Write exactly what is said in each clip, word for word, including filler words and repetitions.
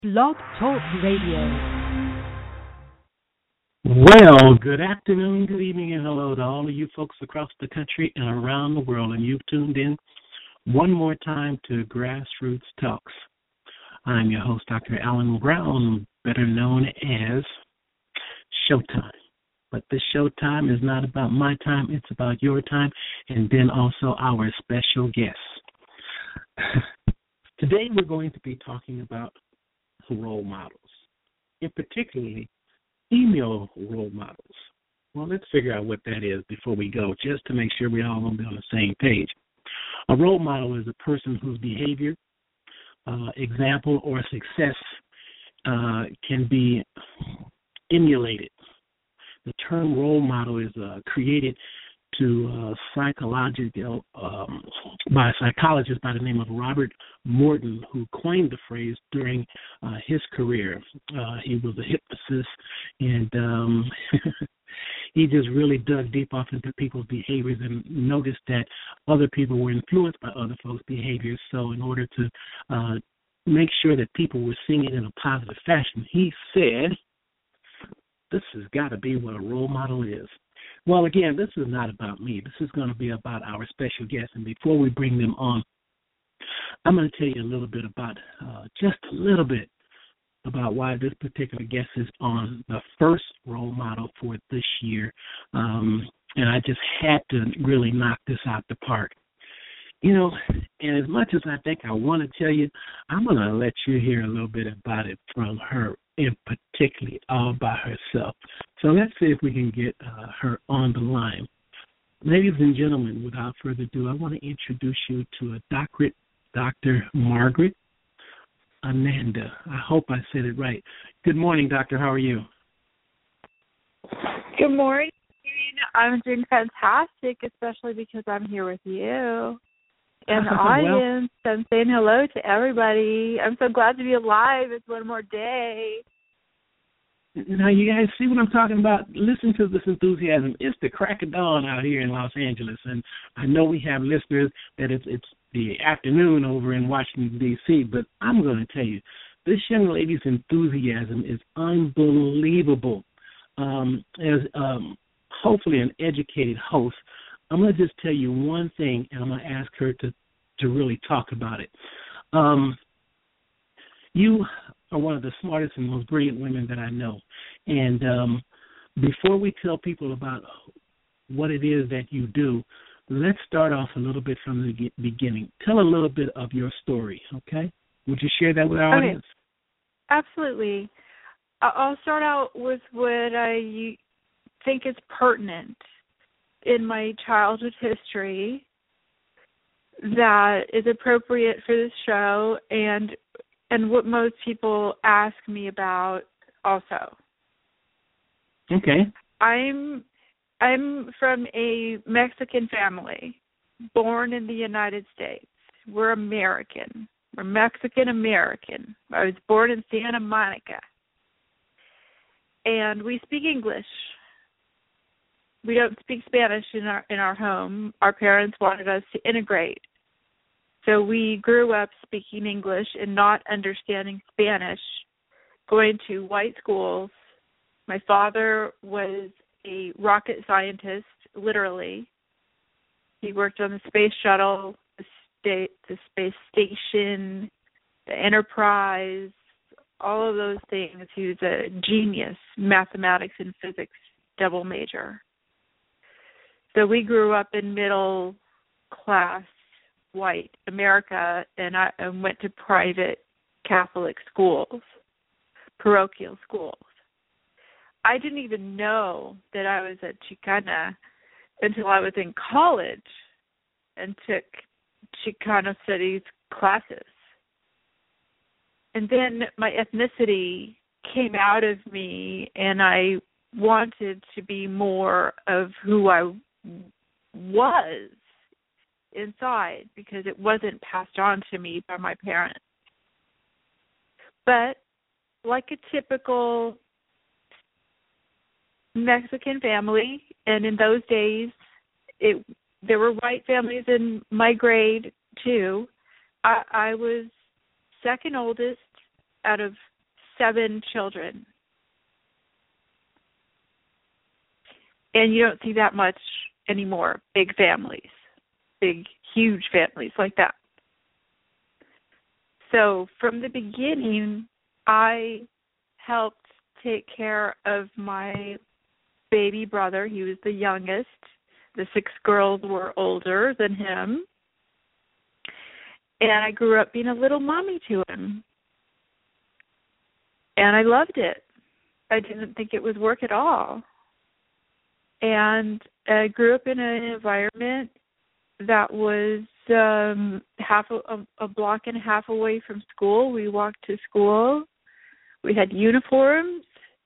Blog Talk Radio. Well, good afternoon, good evening, and hello to all of you folks across the country and around the world. And you've tuned in one more time to Grassroots Talks. I'm your host, Doctor Alan Brown, better known as Showtime. But this Showtime is not about my time, it's about your time, and then also our special guests. Today we're going to be talking about role models, and particularly female role models. Well, let's figure out what that is before we go, just to make sure we're all going to be on the same page. A role model is a person whose behavior, uh, example, or success uh, can be emulated. The term role model is uh, created to uh, psychological um, by a psychologist by the name of Robert Morton, who coined the phrase during uh, his career. Uh, he was a hypnotist, and um, he just really dug deep off into people's behaviors and noticed that other people were influenced by other folks' behaviors. So in order to uh, make sure that people were seeing it in a positive fashion, he said, this has got to be what a role model is. Well, again, this is not about me. This is going to be about our special guests. And before we bring them on, I'm going to tell you a little bit about, uh, just a little bit about why this particular guest is on the first role model for this year. Um, and I just had to really knock this out the park. You know, and as much as I think I want to tell you, I'm going to let you hear a little bit about it from her, in particularly all by herself. So let's see if we can get uh, her on the line. Ladies and gentlemen, without further ado, I want to introduce you to a doctorate, Doctor Margaret Ananda. I hope I said it right. Good morning, Doctor. How are you? Good morning. I'm doing fantastic, especially because I'm here with you and the audience. Well, I'm saying hello to everybody. I'm so glad to be alive. It's one more day. Now, you guys see what I'm talking about? Listen to this enthusiasm. It's the crack of dawn out here in Los Angeles, and I know we have listeners that it's, it's the afternoon over in Washington, D C, but I'm going to tell you, this young lady's enthusiasm is unbelievable. Um, as um, hopefully an educated host, I'm going to just tell you one thing, and I'm going to ask her to, to really talk about it. Um, you are one of the smartest and most brilliant women that I know. And um, before we tell people about what it is that you do, let's start off a little bit from the beginning. Tell a little bit of your story, okay? Would you share that with our okay. audience? Absolutely. I'll start out with what I think is pertinent in my childhood history that is appropriate for this show and and what most people ask me about also. Okay. I'm I'm from a Mexican family, born in the United States. We're American. We're Mexican American. I was born in Santa Monica. And we speak English. We don't speak Spanish in our in our home. Our parents wanted us to integrate. So we grew up speaking English and not understanding Spanish, going to white schools. My father was a rocket scientist, literally. He worked on the space shuttle, the, state, the space station, the Enterprise, all of those things. He was a genius, mathematics and physics double major. So we grew up in middle class white America, and I and went to private Catholic schools, parochial schools. I didn't even know that I was a Chicana until I was in college and took Chicano studies classes. And then my ethnicity came out of me, and I wanted to be more of who I was inside because it wasn't passed on to me by my parents. But like a typical Mexican family, and in those days, it there were white families in my grade too. I, I was second oldest out of seven children. And you don't see that much anymore, big families, big, huge families like that. So from the beginning, I helped take care of my baby brother. He was the youngest. The six girls were older than him. And I grew up being a little mommy to him. And I loved it. I didn't think it was work at all. And I grew up in an environment that was um, half a, a block and a half away from school. We walked to school. We had uniforms.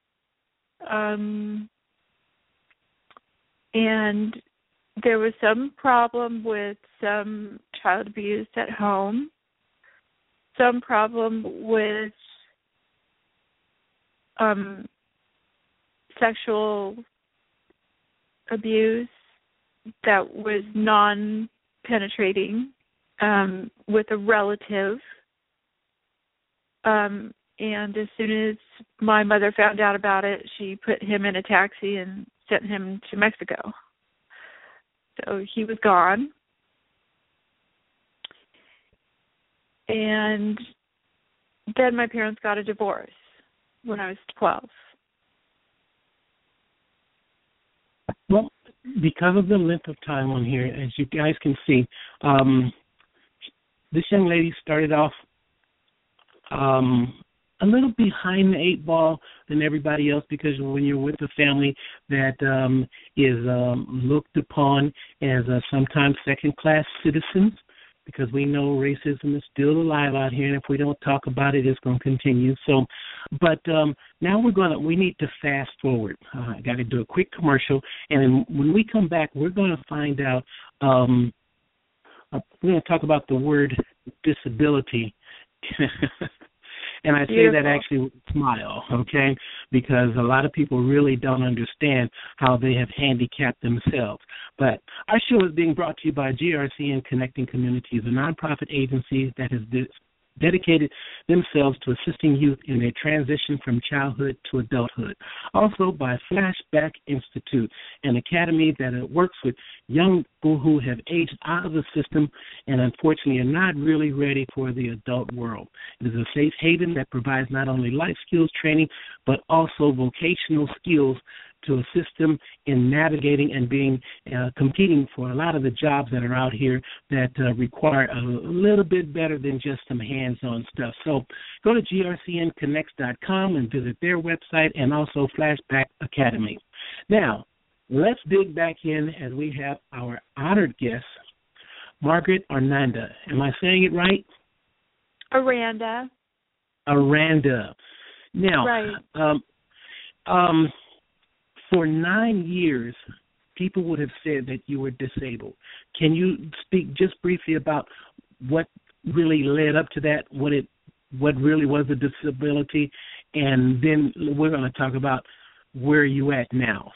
Um, and there was some problem with some child abuse at home, some problem with um, sexual abuse that was non-penetrating um, with a relative. Um, and as soon as my mother found out about it, she put him in a taxi and sent him to Mexico. So he was gone. And then my parents got a divorce when I was twelve. Well, because of the length of time on here, as you guys can see, um, this young lady started off um, a little behind the eight ball than everybody else, because when you're with a family that um, is um, looked upon as uh, sometimes second-class citizens, because we know racism is still alive out here, and if we don't talk about it, it's going to continue. So, but um, now we're going to, we need to fast forward. Uh, I got to do a quick commercial, and when we come back, we're going to find out, um, uh, we're going to talk about the word disability. And I say Beautiful. that actually with a smile, okay, because a lot of people really don't understand how they have handicapped themselves. But our show is being brought to you by G R C N Connecting Communities, a nonprofit agency that has de- dedicated themselves to assisting youth in their transition from childhood to adulthood. Also by Flashback Institute, an academy that works with young people who have aged out of the system and unfortunately are not really ready for the adult world. It is a safe haven that provides not only life skills training, but also vocational skills to assist them in navigating and being uh, competing for a lot of the jobs that are out here that uh, require a little bit better than just some hands-on stuff. So go to G R C N connects dot com and visit their website, and also Flashback Academy. Now, let's dig back in as we have our honored guest, Margaret Aranda. Am I saying it right? Aranda. Aranda. Now, right. um, um, for nine years, people would have said that you were disabled. Can you speak just briefly about what really led up to that, what it, what really was a disability, and then we're going to talk about where you at now.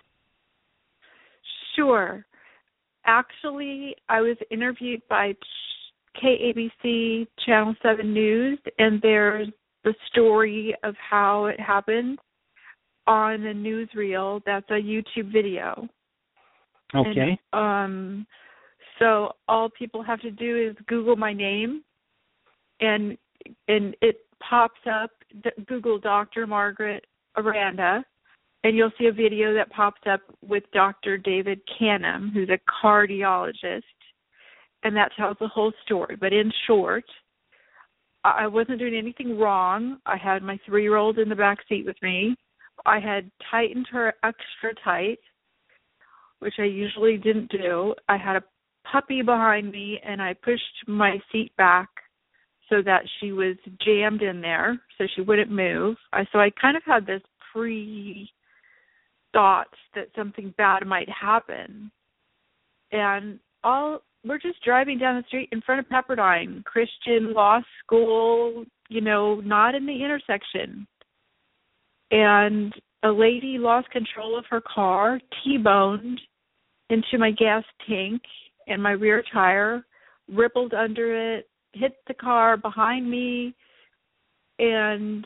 Sure. Actually, I was interviewed by K A B C Channel seven News, and there's the story of how it happened on a newsreel. That's a YouTube video. Okay. And, um, so all people have to do is Google my name, and and it pops up. Google Doctor Margaret Aranda, and you'll see a video that pops up with Doctor David Canham, who's a cardiologist, and that tells the whole story. But in short, I wasn't doing anything wrong. I had my three-year-old in the back seat with me. I had tightened her extra tight, which I usually didn't do. I had a puppy behind me, and I pushed my seat back so that she was jammed in there so she wouldn't move. I, so I kind of had this pre-thought that something bad might happen. And all we're just driving down the street in front of Pepperdine, Christian law school, you know, not in the intersection. And a lady lost control of her car, T-boned into my gas tank, and my rear tire rippled under it, hit the car behind me, and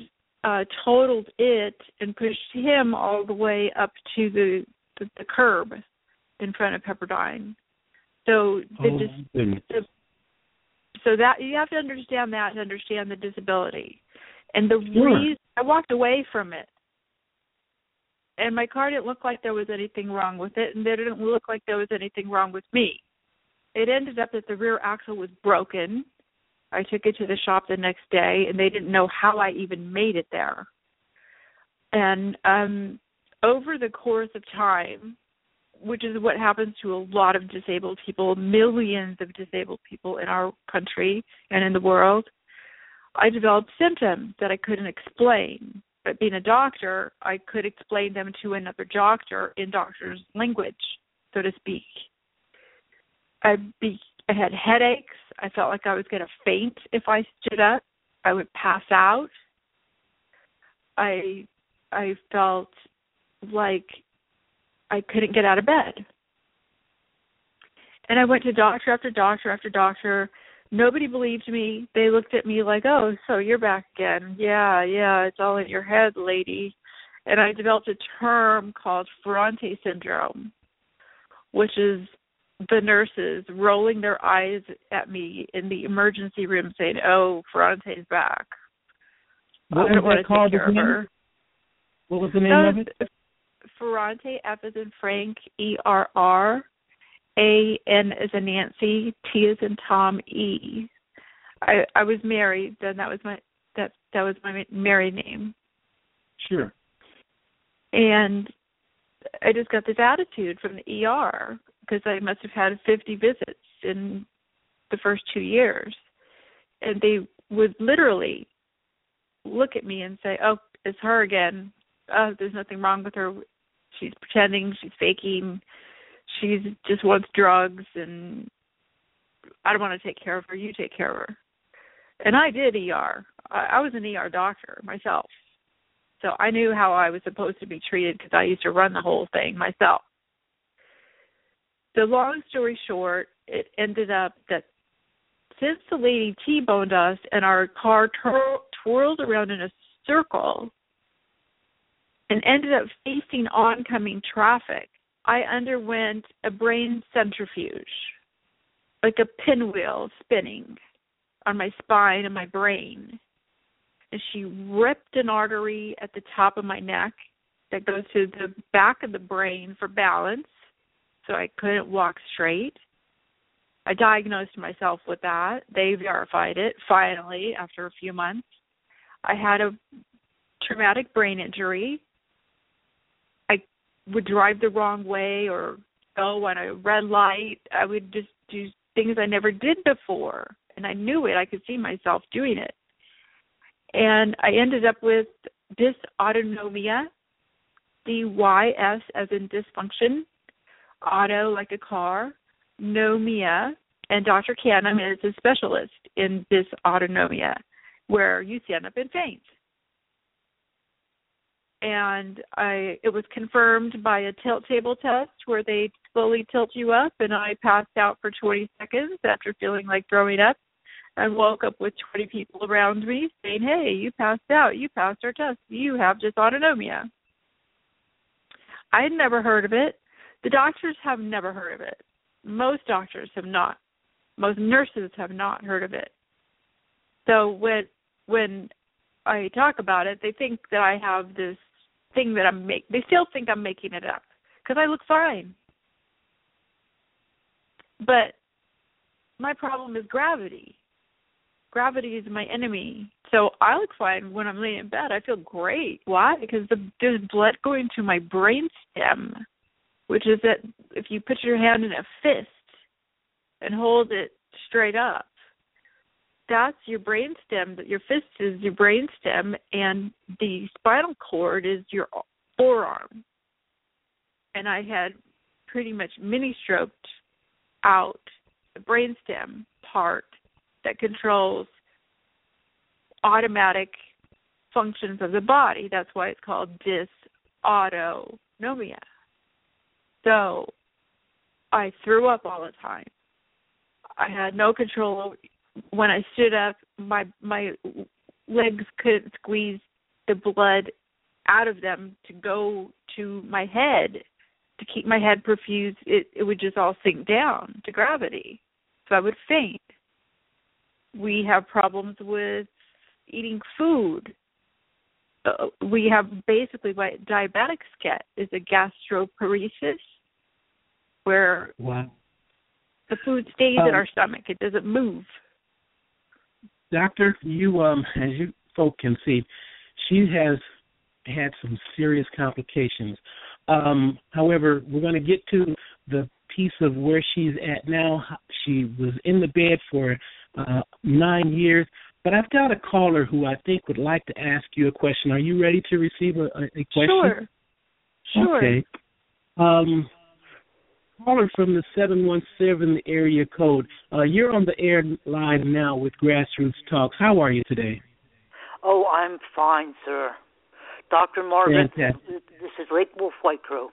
uh, totaled it and pushed him all the way up to the the, the curb in front of Pepperdine. So the, oh, dis- the so that you have to understand that to understand the disability. And the sure. reason I walked away from it, and my car didn't look like there was anything wrong with it, and there didn't look like there was anything wrong with me. It ended up that the rear axle was broken. I took it to the shop the next day, and they didn't know how I even made it there. And um, over the course of time, which is what happens to a lot of disabled people, millions of disabled people in our country and in the world, I developed symptoms that I couldn't explain. But being a doctor, I could explain them to another doctor in doctor's language, so to speak. I, be, I had headaches. I felt like I was going to faint if I stood up. I would pass out. I I felt like I couldn't get out of bed. And I went to doctor after doctor after doctor. Nobody believed me. They looked at me like, oh, so you're back again. Yeah, yeah, it's all in your head, lady. And I developed a term called Ferrante syndrome, which is the nurses rolling their eyes at me in the emergency room saying, oh, Ferrante's back. What I don't was want that to called take care again? of her. What was the name That of was it? Ferrante, F as in Frank, E R R, A N as in Nancy, T as in Tom, E. I I was married, then that was my that that was my married name. Sure. And I just got this attitude from the E R because I must have had fifty visits in the first two years. And they would literally look at me and say, oh, it's her again. Oh, there's nothing wrong with her. She's pretending, she's faking, she just wants drugs, and I don't want to take care of her. You take care of her. And I did E R. I, I was an E R doctor myself. So I knew how I was supposed to be treated because I used to run the whole thing myself. The long story short, it ended up that since the lady T-boned us and our car twir- twirled around in a circle and ended up facing oncoming traffic, I underwent a brain centrifuge, like a pinwheel spinning on my spine and my brain. And she ripped an artery at the top of my neck that goes to the back of the brain for balance, so I couldn't walk straight. I diagnosed myself with that. They verified it, finally, after a few months. I had a traumatic brain injury. I would drive the wrong way or go on a red light. I would just do things I never did before, and I knew it. I could see myself doing it. And I ended up with dysautonomia, D Y S as in dysfunction, auto like a car, nomia, and Doctor Canham is a specialist in dysautonomia, where you stand up and faint. And I, it was confirmed by a tilt table test where they slowly tilt you up, and I passed out for twenty seconds after feeling like throwing up, and woke up with twenty people around me saying, hey, you passed out, you passed our test, you have dysautonomia. I had never heard of it. The doctors have never heard of it. Most doctors have not. Most nurses have not heard of it. So when when I talk about it, they think that I have this thing that I'm making. They still think I'm making it up because I look fine. But my problem is gravity. Gravity is my enemy. So I look fine when I'm laying in bed. I feel great. Why? Because the, there's blood going to my brainstem, which is that if you put your hand in a fist and hold it straight up, that's your brainstem. Your fist is your brainstem, and the spinal cord is your forearm. And I had pretty much mini-stroked out the brainstem part that controls automatic functions of the body. That's why it's called dysautonomia. So I threw up all the time. I had no control. When I stood up, my my legs couldn't squeeze the blood out of them to go to my head, to keep my head perfused. It, it would just all sink down to gravity. So I would faint. We have problems with eating food. Uh, we have basically what diabetics get is a gastroparesis, where wow. the food stays um, in our stomach. It doesn't move. Doctor, you, um, as you folk can see, she has had some serious complications. Um, however, we're going to get to the piece of where she's at now. She was in the bed for uh, nine years, but I've got a caller who I think would like to ask you a question. Are you ready to receive a, a question? Sure. Sure. Okay. Um, caller from the seven one seven area code. Uh, you're on the air line now with Grassroots Talks. How are you today? Oh, I'm fine, sir. Doctor Marvin, Fantastic. This is Lake Wolf White Crow.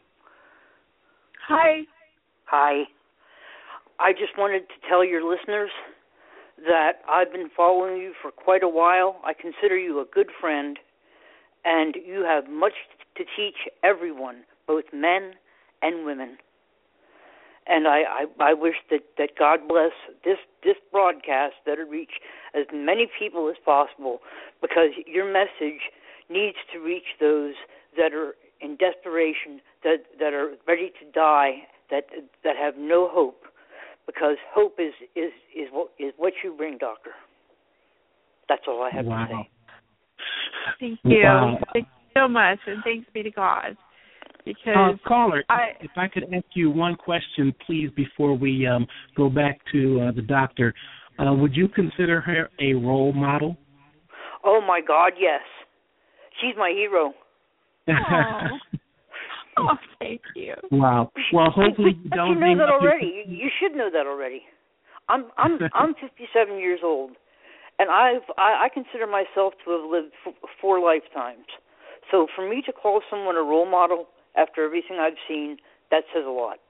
Hi. Hi. I just wanted to tell your listeners that I've been following you for quite a while. I consider you a good friend, and you have much to teach everyone, both men and women. And I, I, I wish that, that God bless this, this broadcast, that it reach as many people as possible, because your message needs to reach those that are in desperation, that, that are ready to die, that that have no hope, because hope is, is, is, what, is what you bring, Doctor. That's all I have wow. to say. Thank you. Wow. Thank you so much, and thanks be to God. Because uh, caller, I, if I could ask you one question, please, before we um, go back to uh, the doctor, uh, would you consider her a role model? Oh, my God, yes. She's my hero. oh. oh, thank you. Wow. Well, hopefully you but don't. You know that already. You, you should know that already. I'm I'm I'm fifty-seven years old, and I've I, I consider myself to have lived f- four lifetimes. So for me to call someone a role model after everything I've seen, that says a lot.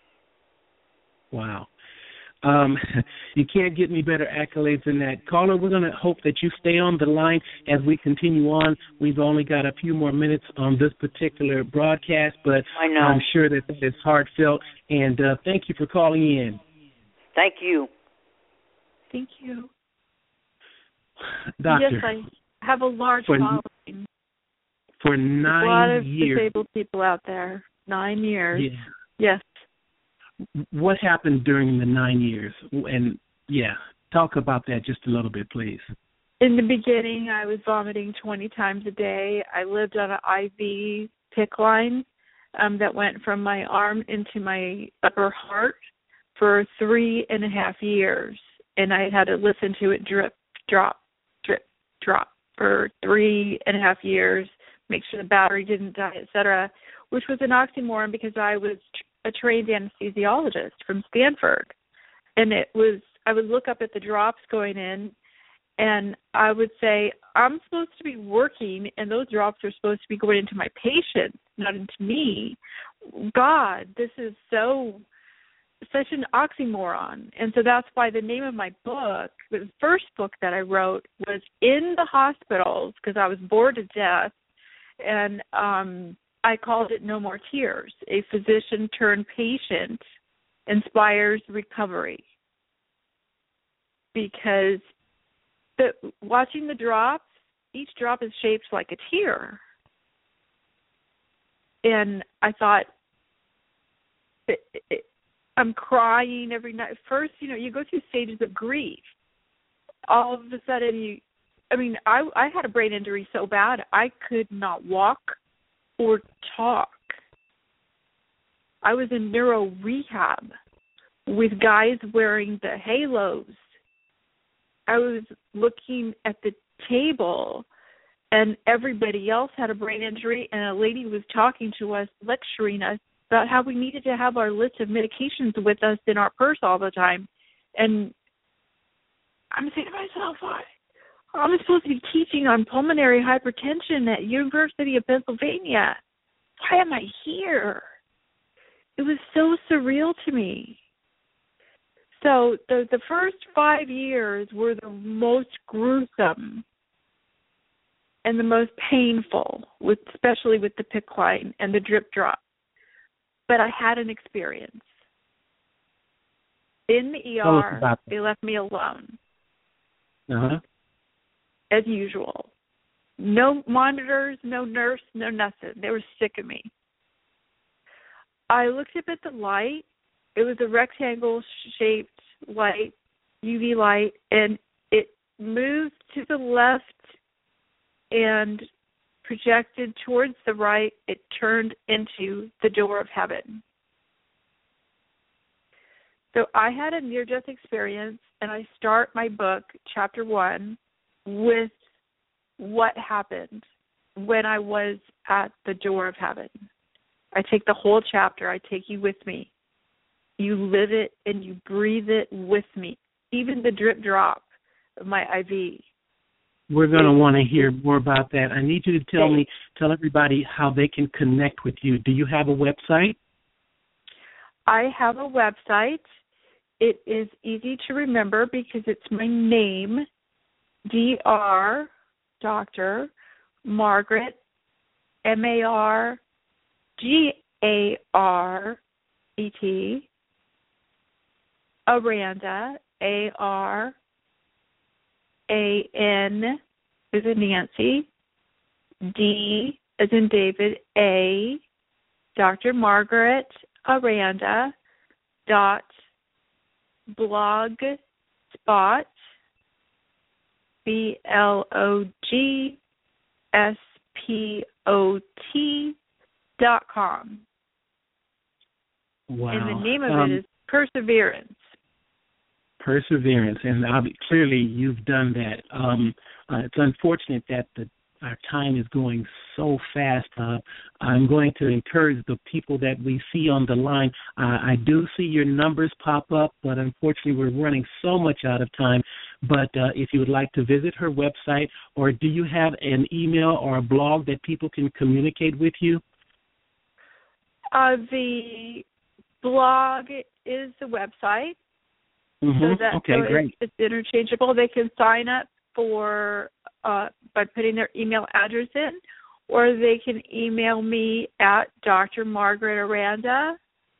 Wow. Um, you can't get any better accolades than that. Caller, we're going to hope that you stay on the line as we continue on. We've only got a few more minutes on this particular broadcast, but I know. I'm sure that that is heartfelt. And uh, thank you for calling in. Thank you. Thank you. Doctor, yes, I have a large for, following. For nine There's a lot of years. disabled people out there. Nine years. Yeah. Yes. What happened during the nine years? And, yeah, talk about that just a little bit, please. In the beginning, I was vomiting twenty times a day. I lived on an I V P I C line um, that went from my arm into my upper heart for three and a half years. And I had to listen to it drip, drop, drip, drop for three and a half years, make sure the battery didn't die, et cetera, which was an oxymoron because I was a trained anesthesiologist from Stanford. And it was, I would look up at the drops going in, and I would say, I'm supposed to be working, and those drops are supposed to be going into my patient, not into me. God, this is so, such an oxymoron. And so that's why the name of my book, the first book that I wrote, was In the Hospitals, because I was bored to death. And um, I called it No More Tears. A physician turned patient inspires recovery. Because the, watching the drops, each drop is shaped like a tear. And I thought, it, it, I'm crying every night. First, you know, you go through stages of grief. All of a sudden, you, I mean, I, I had a brain injury so bad, I could not walk or talk. I was in neuro rehab with guys wearing the halos. I was looking at the table, and everybody else had a brain injury, and a lady was talking to us, lecturing us about how we needed to have our list of medications with us in our purse all the time. And I'm saying to myself, why? I'm supposed to be teaching on pulmonary hypertension at University of Pennsylvania. Why am I here? It was so surreal to me. So the, the first five years were the most gruesome. and the most painful, with especially with the P I C C line and the drip drop. But I had an experience. In the E R, they left me alone. Uh-huh. As usual. No monitors, no nurse, no nothing. They were sick of me. I looked up at the light. It was a rectangle-shaped light, U V light, and it moved to the left and projected towards the right. It turned into the door of heaven. So I had a near-death experience, and I start my book, chapter one, with what happened when I was at the door of heaven. I take the whole chapter. I take you with me. You live it and you breathe it with me, even the drip drop of my I V. We're going to want to hear more about that. I need you to tell me, tell everybody how they can connect with you. Do you have a website? I have a website. It is easy to remember because it's my name, D R, Doctor Margaret, M A R G A R E T, Aranda, A R A N as in Nancy, D as in David, A, Doctor Margaret Aranda dot blogspot, B L O G S P O T dot com. Wow. And the name of um, it is Perseverance. Perseverance, and uh, clearly you've done that. Um, uh, it's unfortunate that the, our time is going so fast. Uh, I'm going to encourage the people that we see on the line. Uh, I do see your numbers pop up, but unfortunately we're running so much out of time. But uh, if you would like to visit her website, or do you have an email or a blog that people can communicate with you? Uh, the blog is the website. Mm-hmm. So that, okay, so great. It's, it's interchangeable. They can sign up for uh, by putting their email address in, or they can email me at Doctor Margaret Aranda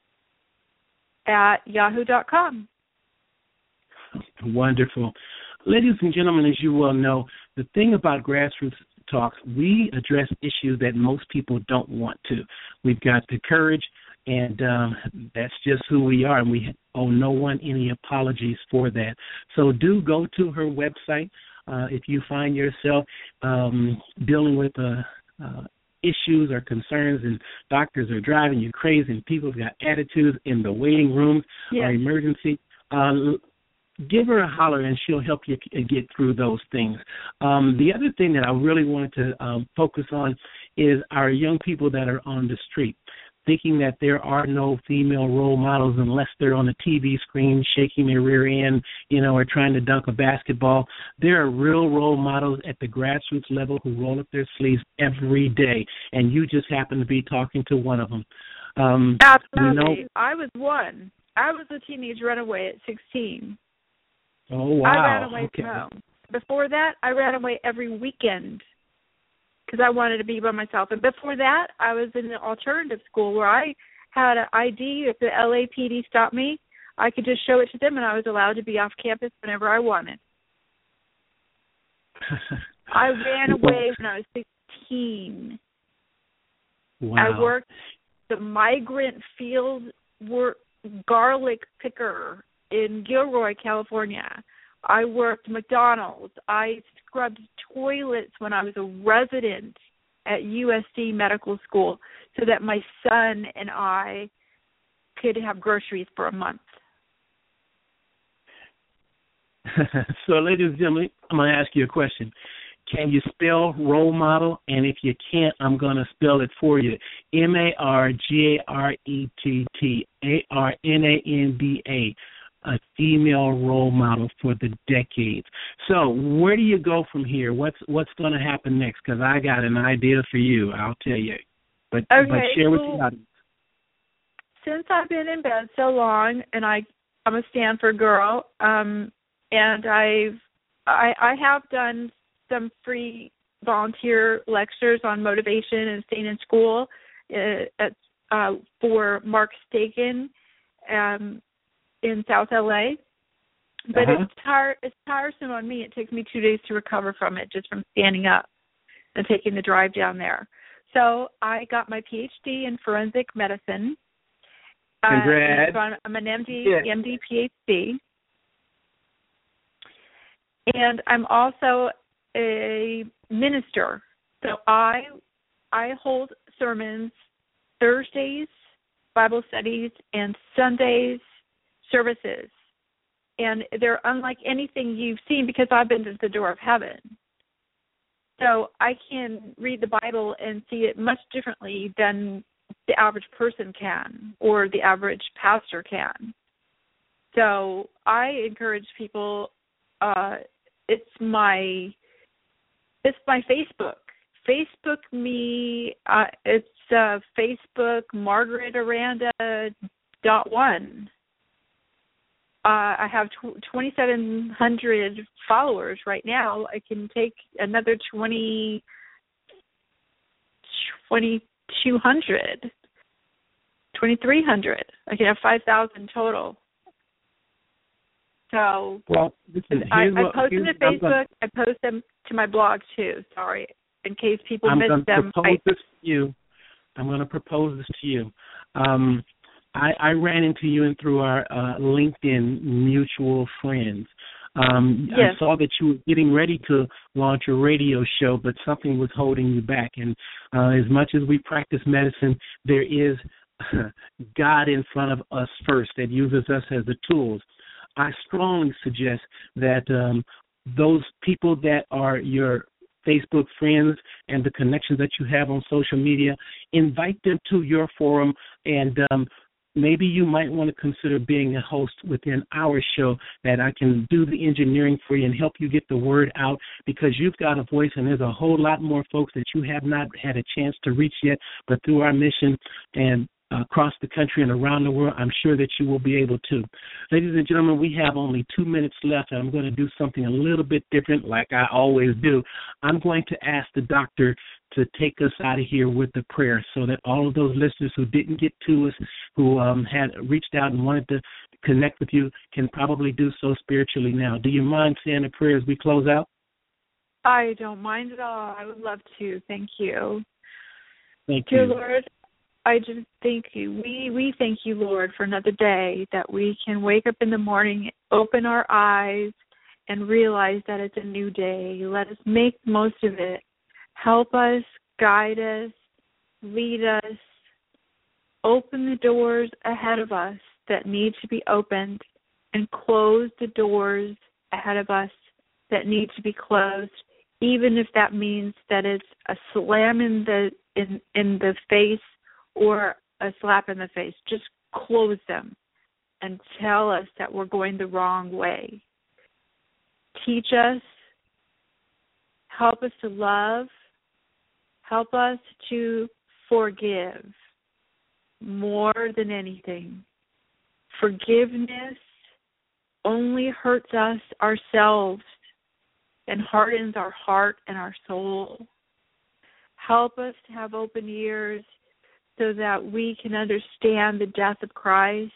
at yahoo dot com. Wonderful. Ladies and gentlemen, as you well know, the thing about Grassroots Talks, we address issues that most people don't want to. We've got the courage, and um, that's just who we are, and we owe no one any apologies for that. So do go to her website uh, if you find yourself um, dealing with uh, uh, issues or concerns, and doctors are driving you crazy, and people have got attitudes in the waiting rooms yes. or emergency. Uh, give her a holler, and she'll help you get through those things. Um, the other thing that I really wanted to um, focus on is our young people that are on the street, thinking that there are no female role models unless they're on a T V screen shaking their rear end, you know, or trying to dunk a basketball. There are real role models at the grassroots level who roll up their sleeves every day, and you just happen to be talking to one of them. Um, Absolutely. We know, I was one. I was a teenage runaway at sixteen. oh, wow. I ran away okay. from home. Before that, I ran away every weekend because I wanted to be by myself. And before that, I was in an alternative school where I had an I D. If the L A P D stopped me, I could just show it to them, and I was allowed to be off campus whenever I wanted. I ran away when I was sixteen. Wow. I worked the migrant field work garlic picker in Gilroy, California. I worked McDonald's. I scrubbed toilets when I was a resident at U S C Medical School so that my son and I could have groceries for a month. So, ladies and gentlemen, I'm going to ask you a question. Can you spell role model? And if you can't, I'm going to spell it for you. M A R G A R E T T A R N A N D A. A female role model for the decades. So where do you go from here? What's what's going to happen next? Because I got an idea for you, I'll tell you. But, okay, but share with well, the audience. Since I've been in bed so long, and I, I'm a Stanford girl, um, and I've I, I have done some free volunteer lectures on motivation and staying in school uh, at, uh, for Mark Staken um, in South L A. But uh-huh. it's, tir- it's tiresome on me. It takes me two days to recover from it just from standing up and taking the drive down there. So I got my P H D in forensic medicine. Congrats. Uh, I'm, I'm an M D, yeah. M D P H D. And I'm also a minister. So I I hold sermons Thursdays, Bible studies, and Sundays services. And they're unlike anything you've seen because I've been to the door of heaven. So I can read the Bible and see it much differently than the average person can or the average pastor can. So I encourage people, uh, it's my it's my Facebook. Facebook me, uh, it's uh, Facebook Margaret Aranda dot one. Uh, I have tw- twenty-seven hundred followers right now. I can take another twenty, twenty-two hundred, twenty-three hundred. I can have five thousand total. So well, listen, I, here's I what, post them to Facebook. Gonna, I post them to my blog too. Sorry, in case people I'm miss gonna them. Propose I, this to you. I'm going to propose this to you. Um, I, I ran into you and through our uh, LinkedIn mutual friends. Um, yes. I saw that you were getting ready to launch a radio show, but something was holding you back. And uh, as much as we practice medicine, there is God in front of us first that uses us as the tools. I strongly suggest that um, those people that are your Facebook friends and the connections that you have on social media, invite them to your forum, and um, maybe you might want to consider being a host within our show that I can do the engineering for you and help you get the word out, because you've got a voice and there's a whole lot more folks that you have not had a chance to reach yet, but through our mission and Uh, across the country and around the world, I'm sure that you will be able to. Ladies and gentlemen, we have only two minutes left, and I'm going to do something a little bit different like I always do. I'm going to ask the doctor to take us out of here with the prayer so that all of those listeners who didn't get to us, who um, had reached out and wanted to connect with you, can probably do so spiritually now. Do you mind saying a prayer as we close out? I don't mind at all. I would love to. Thank you. Thank Dear you. Lord, I just thank you. We we thank you, Lord, for another day that we can wake up in the morning, open our eyes, and realize that it's a new day. Let us make the most of it. Help us, guide us, lead us, open the doors ahead of us that need to be opened, and close the doors ahead of us that need to be closed, even if that means that it's a slam in the in, in the face or a slap in the face. Just close them and tell us that we're going the wrong way. Teach us, help us to love, help us to forgive more than anything. Forgiveness only hurts us ourselves and hardens our heart and our soul. Help us to have open ears so that we can understand the death of Christ,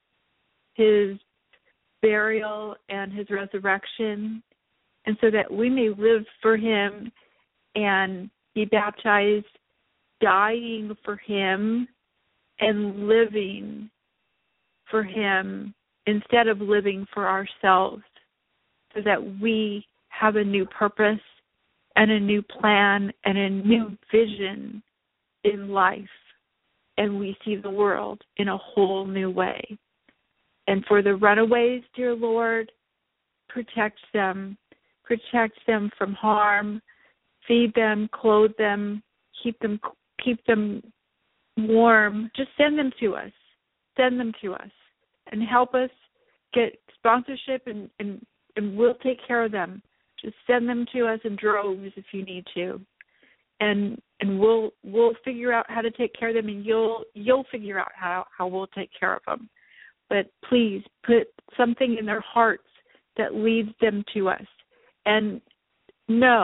his burial and his resurrection, and so that we may live for him and be baptized, dying for him and living for him instead of living for ourselves, so that we have a new purpose and a new plan and a new vision in life. And we see the world in a whole new way. And for the runaways, dear Lord, protect them. Protect them from harm. Feed them, clothe them, keep them keep them warm. Just send them to us. Send them to us. And help us get sponsorship, and, and, and we'll take care of them. Just send them to us in droves if you need to. And and we'll we'll figure out how to take care of them, and you'll you'll figure out how, how we'll take care of them. But please put something in their hearts that leads them to us. And know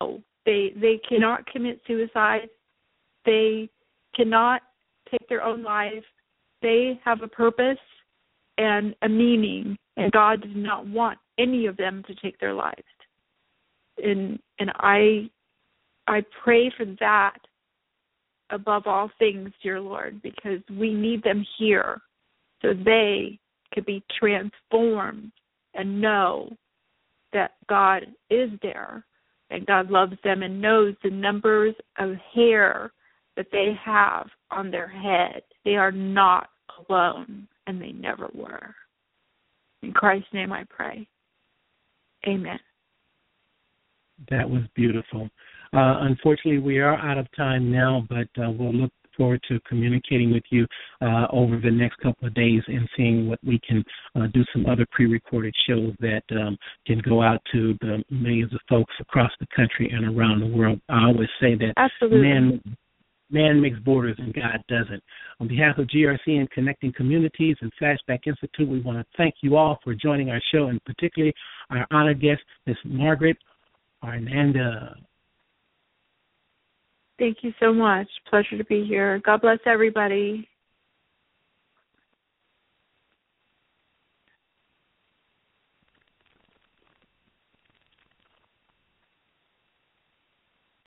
They they cannot commit suicide. They cannot take their own life. They have a purpose and a meaning, and God does not want any of them to take their lives. And and I I pray for that above all things, dear Lord, because we need them here so they could be transformed and know that God is there and God loves them and knows the numbers of hair that they have on their head. They are not alone, and they never were. In Christ's name I pray. Amen. That was beautiful. Uh, unfortunately, we are out of time now, but uh, we'll look forward to communicating with you uh, over the next couple of days and seeing what we can uh, do some other pre-recorded shows that um, can go out to the millions of folks across the country and around the world. I always say that Absolutely. man, man makes borders and God doesn't. On behalf of G R C and Connecting Communities and Flashback Institute, we want to thank you all for joining our show, and particularly our honored guest, Miss Margaret Arnanda. Thank you so much. Pleasure to be here. God bless everybody.